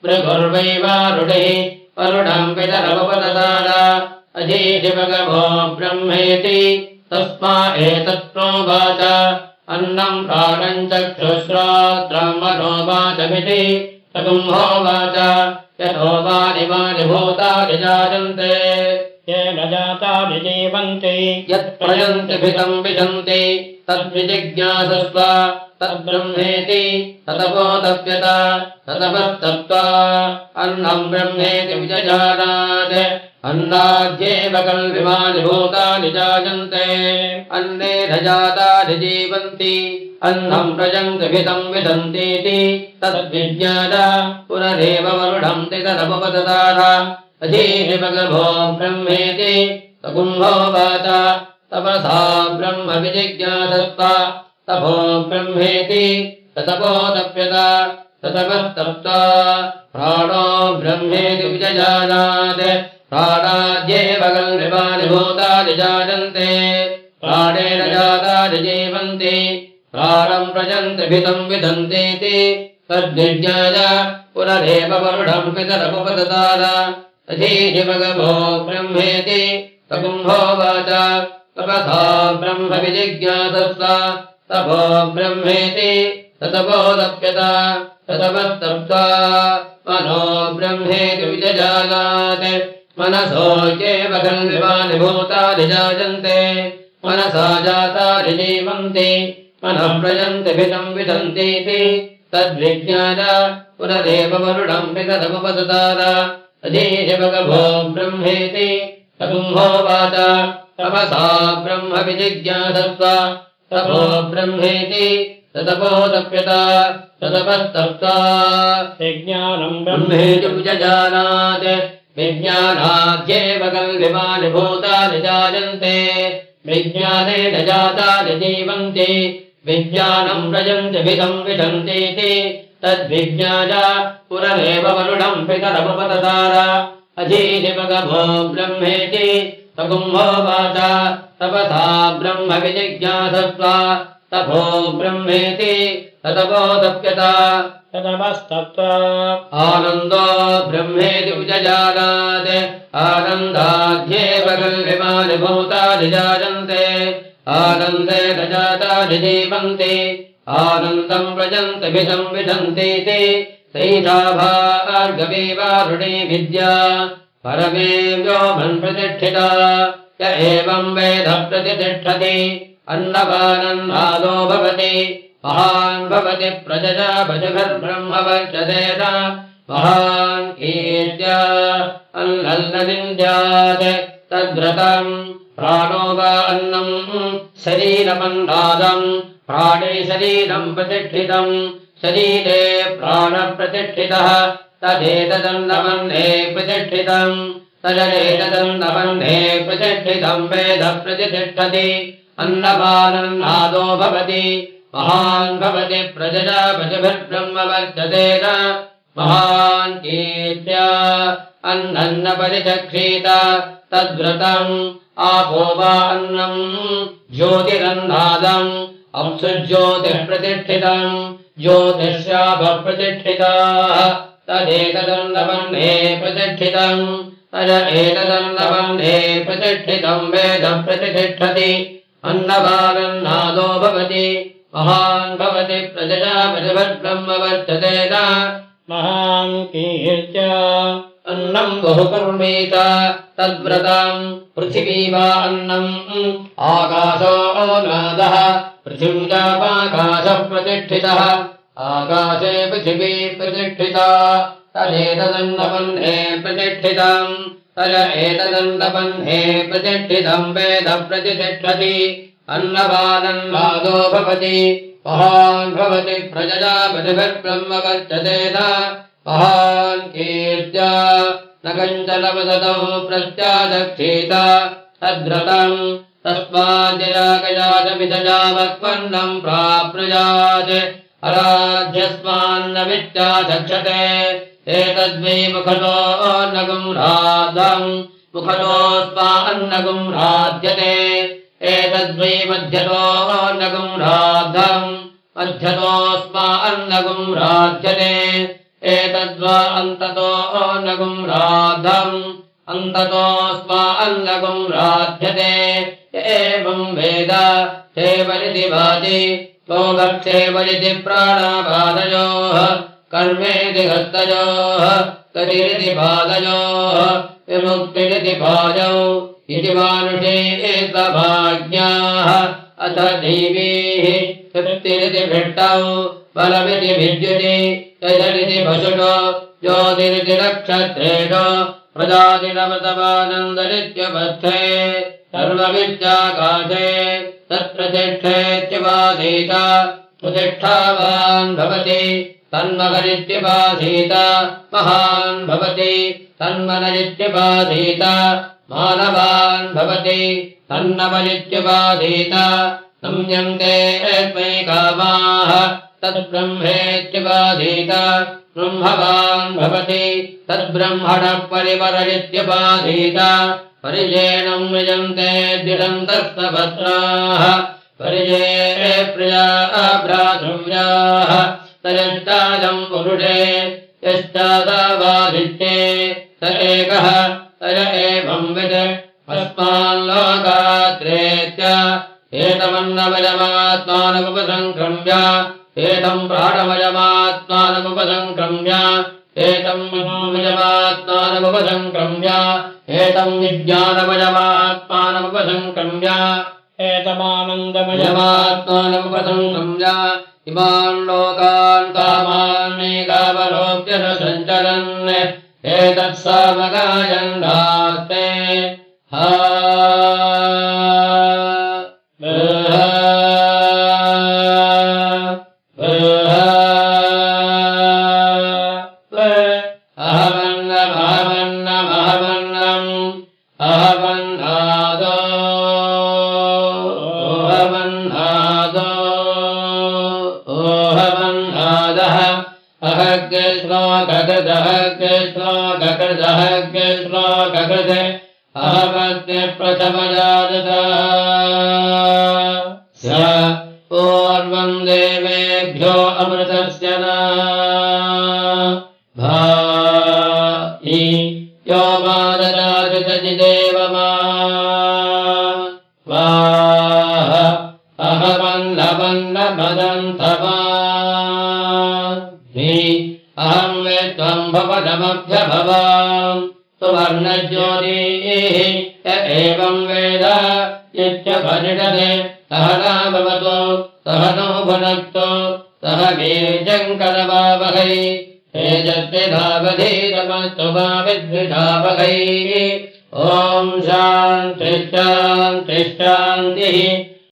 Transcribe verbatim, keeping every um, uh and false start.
त्रिगुर्वैवारुणिः वरुणम् पितरमुपददान अधीशिवगभो ब्रह्मेति तस्मा एतत्प्रोवाच अन्नम् प्राणम् चक्षुश्रोत्रम् मनोवाचमिति सकुम्भोवाच यतो वानिमानि भूतानि जायन्ते येन जातानि जीवन्ति यत्प्रयन्ति भितम् विशन्ति तद्विजिज्ञासस्व तद्ब्रह्मेति ततपोतप्यत ततपस्तप्त्वा अन्नम् ब्रह्मेति विजजानात् अन्नाद्येव कल्विमानि भूतानि जायन्ते अन्नेन जातानि जीवन्ति अन्नम् प्रयन्ति भितम् विशन्तीति तद्विज्ञान पुनरेव वरुणम् तितरमुपददान अधीशिवगभो ब्रह्मेति सकुम्भोवाच तपसा ब्रह्म विजिज्ञासस्व तपो ब्रह्मेति ततपोतप्यत ततपस्तप्त्वा प्राणो ब्रह्मेति विजजानात् प्राणाद्येव कल्विमानि भूतानि जायन्ते प्राणेन जातानि जीवन्ति प्राणम् प्रयन्ति भितम् विदन्तीति तद्विज्ञाय पुनरेव वरुणम् पितरमुपददान अधीशिवगभो ब्रह्मेति सकुम्भोवाच तपसा ब्रह्म विजिज्ञासस्व तपो ब्रह्मेति ततपोतप्यत ततपस्तप्त्वा मनो ब्रह्मेति विजजानात् मनसो येव कल्विमानि भूतानि जायन्ते मनसा जातानि जीवन्ति मनः प्रयन्ति भितम् विशन्तीति तद्विज्ञान पुनरेव वरुणम् पितरमुपददान अधीशिवगभो ब्रह्मेति सकुम्भोवाच तपसा ब्रह्म विजिज्ञासस्व तपो ब्रह्मेति ततपोतप्यत ततपस्तप्त्वा विज्ञानम् ब्रह्मेति विजजानात् विज्ञानाद्येव कल्विमानि भूतानि जायन्ते विज्ञानेन जातानि जीवन्ति विज्ञानम् प्रयन्ति भितम् विशन्तीति तद्विज्ञाय पुनरेव वरुणम् पितरमुपददान अधीशिवगभो ब्रह्मेति सकुम्भोवाच तपसा ब्रह्म विजिज्ञासस्व तपो ब्रह्मेति ततपोतप्यत ततपस्तप्त्वा आनन्दो ब्रह्मेति विजजानात् आनन्दाद्येव कल्विमानि भूतानि जायन्ते आनन्देन जातानि जीवन्ति आनन्दम् प्रयन्ति भितम् विशन्तीति सैषा भार्गवी वारुणी विद्या परमे व्योमन् प्रतिष्ठिता य एवम् वेद प्रतिष्ठति अन्नपानन्नादो भवति महान् भवति प्रजया भजगर्ब्रह्म वर्चतेन महान् कीर्त्या अन्नल्लनिन्द्यात् तद्व्रतम् प्राणो वा अन्नम् शरीरमन्नादम् प्राणे शरीरम् प्रतिष्ठितम् शरीरे प्राणप्रतिष्ठितः तदेतदन्नमन्ने प्रतिष्ठितम् तदेतदन्नमन्ने प्रतिष्ठितम् वेद प्रतिष्ठति अन्नपानन्नादो भवति महान् भवति प्रजया भजभिर्ब्रह्म वर्चतेन महान् कीर्त्या अन्नन्न परिचक्षीत तद्व्रतम् आपो वा अन्नम् ज्योतिरन्नादम् अंशुज्योतिः प्रतिष्ठितम् ज्योतिष्याभः प्रतिष्ठिताः तदेतदन्नमन्ने प्रतिष्ठितम् तद एतदन्नमन्ने प्रतिष्ठितम् वेद प्रतिष्ठति अन्नपानन्नादो भवति महान् भवति प्रजया भजभिर्ब्रह्म वर्चतेन महान् कीर्त्या अन्नम् बहुकर्मीत तद्व्रतम् पृथिवी वा अन्नम् आकाशो नादः पृथिव्यापाकाशः प्रतिष्ठितः आकाशे पृथिवी प्रतिष्ठिता तदेतदन्नमन्ने प्रतिष्ठितम् तद एतदन्नमन्ने प्रतिष्ठितम् वेद प्रतिष्ठति अन्नपानन्नादो भवति महान् भवति प्रजया भजभिर्ब्रह्म वर्चतेन महान् कीर्त्या न कञ्चन वदतौ प्रत्यादक्षीत तद्व्रतम् तस्माद्यजागजाजमिदजावत्पन्नम् प्राप्नुयात् अराध्यस्मान्न वित्यादक्षते एतद्वै मुखतो अन्नगुम् राधम् मुखतोऽस्मान्नगुम् राध्यते एतद्वै मध्यतो अन्नगुम् राधम् मध्यतोऽस्मान्नगुम् राध्यते एतद्वा अन्ततो नगुम् राधम् अन्ततो स्वा अन्नगुम् राध्यते एवम् वेद सेवरिति वाचि लोकक्षेवरिति प्राणापादयोः कर्मेति हस्तयोः कतिरिति पादयोः विमुक्तिरिति पादौ इति मानुषे एकभाग्याः अथ देवीः तृप्तिरिति भिट्टौ बलमिति विद्युति यजरिति पशुषो ज्योतिरिति नक्षत्रेषु प्रजातिरमतमानन्दनित्यपथे सर्वमित्याकाशे तत्प्रतिष्ठेत्युपासीत प्रतिष्ठावान् भवति तन्महरित्युपासीत महान् भवति तन्मनरित्युपासीत मानवान् भवति तन्नवनित्युपासीत नम्यन्ते त्वयि कामाः तद्ब्रह्मेत्युपासीत ब्रह्मवान् भवति तद्ब्रह्मणः परिवररित्युपासीत परिजेणम् यजन्ते द्विषन्तस्तपत्राः परिजे प्रिया भ्रातृव्याः तयश्चाजम् पुरुषे यश्चादावादित्ये स एकः तय एवम् विद अस्माल्लोकात्रेत्य एतमन्नमयमात्मानमुपसङ्क्रम्य एतम् प्राणमयमात्मानमुपसङ्क्रम्य एतम् मनोमयमात्मानमुपसङ्क्रम्य एतम् विज्ञानमयमात्मानमुपसङ्क्रम्य एतमानन्दमयमात्मानमुपसङ्क्रम्य इमान् लोकान् कामान्मेकावलोक्य न सञ्चरन् एतत्सामगायन्दास्ते हा पूर्वम् देवेभ्यो अमृतस्य न भाई यो मादराजिदेवमा स्वाह अहमन्नमन्नमदन्तमा अहम् वे त्वम् भवनमभ्यभवाम् सुवर्णज्योतिः य एवम् वेद इत्यपनिषदे सह नाभवतु सह नो भुनक्तु सह वीर्यङ्करवावहै तेजस्विधावधीतमस्तु मा विद्विषावहै ॐ शान्तिः शान्तिः शान्तिः